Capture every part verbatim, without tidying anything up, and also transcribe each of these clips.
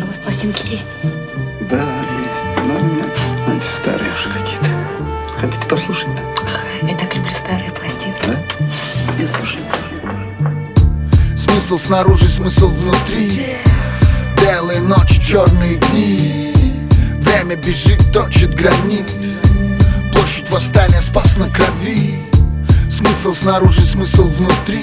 вас пластинки есть? Да, есть. Но у меня, знаете, старые уже какие-то. Хотите послушать, да? Ага, я так люблю старые пластинки. Да? Я тоже. Смысл снаружи, смысл внутри. Белые ночи, черные дни. Время бежит, точит гранит. Площадь восстания спас на крови. Смысл снаружи, смысл внутри.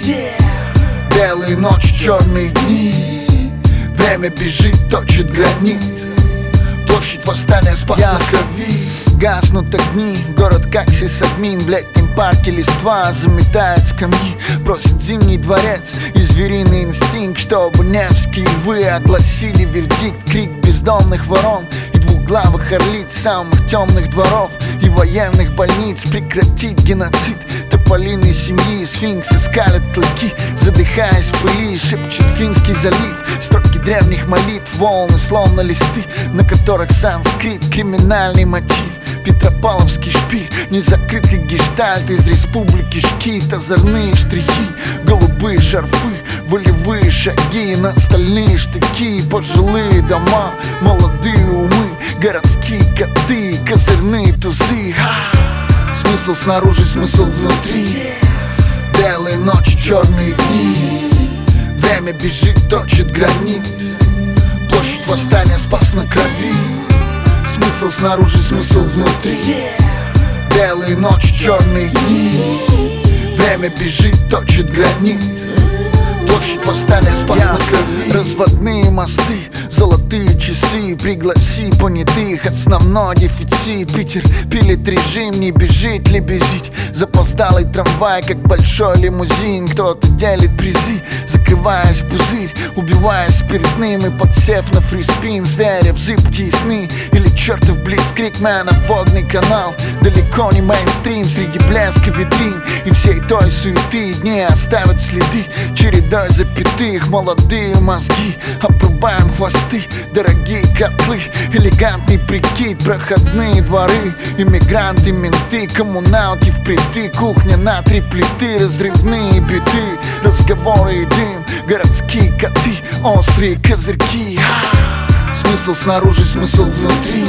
Белые ночи, черные дни. Время бежит, точит гранит. Площадь восстания спас Я. на крови. Гаснут огни, город как сисадмин. В летнем парке листва заметает скамьи. Просит зимний дворец и звериный инстинкт, чтобы невские львы огласили вердикт. Крик бездомных ворон и двухглавых орлиц самых темных дворов и военных больниц. Прекратить геноцид тополиной семьи. Сфинксы скалят клыки, задыхаясь в пыли. Шепчет Финский залив, строки древних молитв. Волны словно листы, на которых санскрит, криминальный мотив. Петропавловский шпиль, незакрытый гештальт. Из республики Шкит озорные штрихи, голубые шарфы, волевые шаги на стальные штыки. Пожилые дома, молодые умы, городские коты, козырные тузы. Смысл снаружи, смысл внутри. Белые ночи, черные дни. Время бежит, точит гранит. Площадь восстания спас на крови. Смысл снаружи, смысл внутри. Белые ночи, черные дни. Время бежит, точит гранит. Площадь восстания спас на крови. Разводные мосты, золотые часы. Пригласи понятых, основной дефицит. Питер пилит режим, не бежит лебезить. Запоздалый трамвай, как большой лимузин. Кто-то делит призы, закрываясь в пузырь, убиваясь спиртным и подсев на фриспин. Зверя в зыбкие сны или чертов блицкрик мэна. Водный канал, далеко не мейнстрим. Среди блеска витрин и всей той суеты дни оставят следы чередой запятых. Молодые мозги, обрубаем хвосты. Дорогие котлы, элегантный прикид. Проходные дворы, иммигранты, менты, коммуналки впритык. Кухня на три плиты, разрывные биты, разговоры и дым, городские коты, острые козырьки. Смысл снаружи, смысл внутри.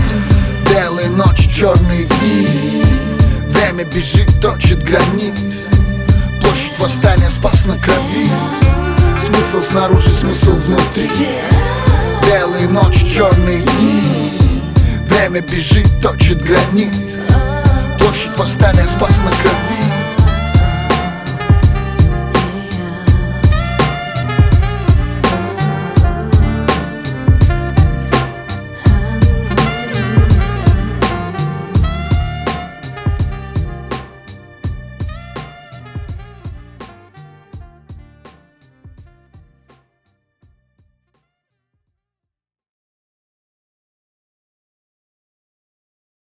Белые ночи, черные дни. Время бежит, точит гранит. Площадь восстания спас на крови. Смысл снаружи, смысл внутри. Белые ночи, черные дни. Время бежит, точит гранит. Площадь восстания спас на крови.